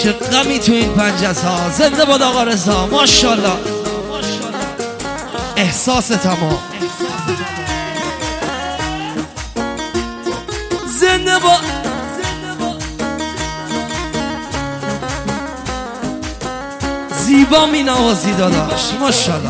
چه غمی تو این پنجس ها. زنده باد آقا رضا، ماشاءالله. احساس تمام. زنده باد. زیبا می نوازی داداش، ماشاءالله.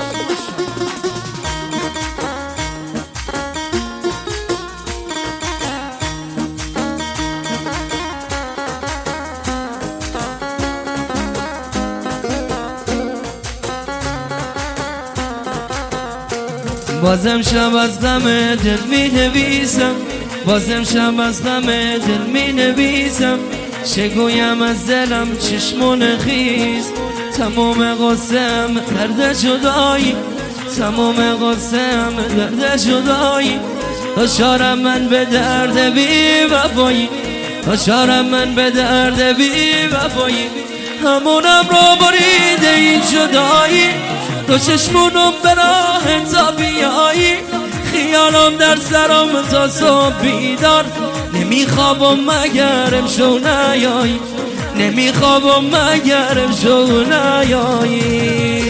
بازم شب از غم دل می نویسم، بازم شب از غم دل می نویسم. چه گویم از دلم چشمون خیز، تمام قصم درد جدایی، تمام قصم درد جدایی. دچارم من به درد بی وفایی، دچارم من به درد بی وفایی. همونم رو بریده این جدایی، دو چشمونم به راه تا بیایی. خیالم در سرم تا صبح بیدار، نمیخوابم مگر امشو نیایی، نمیخوابم مگر امشو نیایی،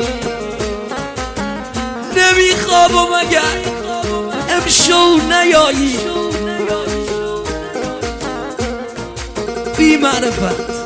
نمیخوابم مگر امشو نیایی. بی معرفت